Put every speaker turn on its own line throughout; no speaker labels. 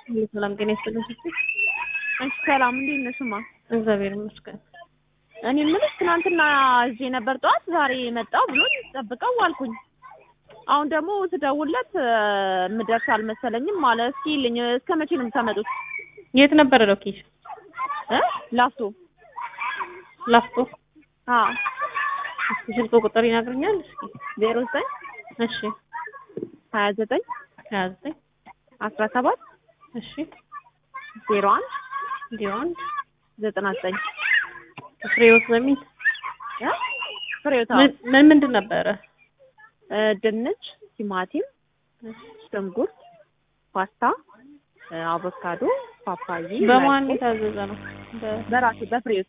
ሰላም ጤና ይስጥልኝ።
እሺ ሰላም እንዴት ነሽማ?
እግዚአብሔር ይመስገን።
እኔ የምልሽ ትናንትና እዚህ ነበር ጠዋት ዛሬ መጣው ብሎኝ ጠብቀው ዋልኩኝ። አሁን ደግሞ ስደውልለት ምደርስ አልመሰለኝም ማለት እስኪ ልኝ እስከ መቼ ነው የምታመጡት?
የት ነበር ሎኬሽን?
ላፍቶ
ላፍቶ።
አዎ
ስልክ ቁጥር ይነግሩኛል እስኪ?
09
እሺ
29
29
17
እሺ
01
01
99
ፍሬዎት ዘሚን
ፍሬዎት
ምንድን ነበረ?
ድንች፣ ቲማቲም፣ ሽንኩርት፣ ፓስታ፣ አቮካዶ፣ ፓፓዬ።
በማን የታዘዘ ነው?
በራሴ በፍሬዎት።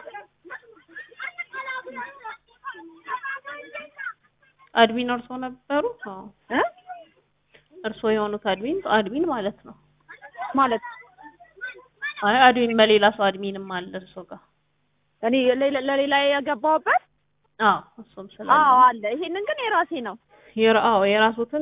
አድሚን እርሶ ነበሩ? አዎ እርሶ የሆኑት አድሚን ማለት ነው
ማለት
አይ አድሚን በሌላ ሰው አድሚንም አለ እርሶ ጋር?
እኔ ለሌላ ያገባውበት
እሱም ስላለ
አለ። ይሄንን ግን የራሴ ነው።
የራሱትን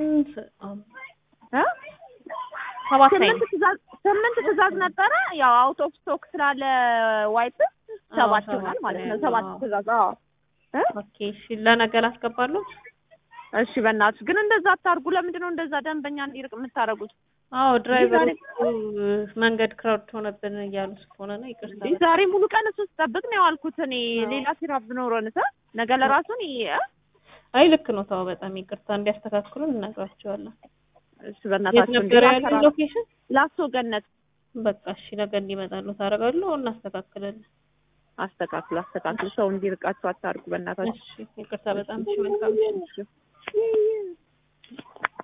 ስምንት ትእዛዝ ነበረ። ያው አውት ኦፍ ስቶክ ስላለ ዋይት 7 ይሆናል ማለት ነው። 7 ትእዛዝ።
ኦኬ እሺ፣ ለነገ ላስገባለሁ።
እሺ በእናትሽ ግን እንደዛ አታርጉ። ለምንድን ነው እንደዛ ደንበኛ እንዲርቅ የምታረጉት?
ድራይቨሮቹ መንገድ ክራውድ ሆነብን እያሉ ስለሆነ ነው። ይቅርታ።
ዛሬ ሙሉ ቀን እሱ ስጠብቅ ነው ያልኩት። እኔ ሌላ ስራ ብኖረንስ ነገ ለራሱን
አይ ልክ ነው። ተው በጣም ይቅርታ፣ እንዲያስተካክሉ እንነግራቸዋለን።
እሺ በእናታችሁ
እንዴ ሎኬሽን
ላፍቶ ገነት።
በቃ እሺ ነገ እንዲመጣሉ ታደርጋለሁ። እናስተካክላለን።
አስተካክሉ። ሰው እንዲርቃችሁ አታርጉ በእናታችሁ።
እሺ ይቅርታ በጣም እሺ። መልካም እሺ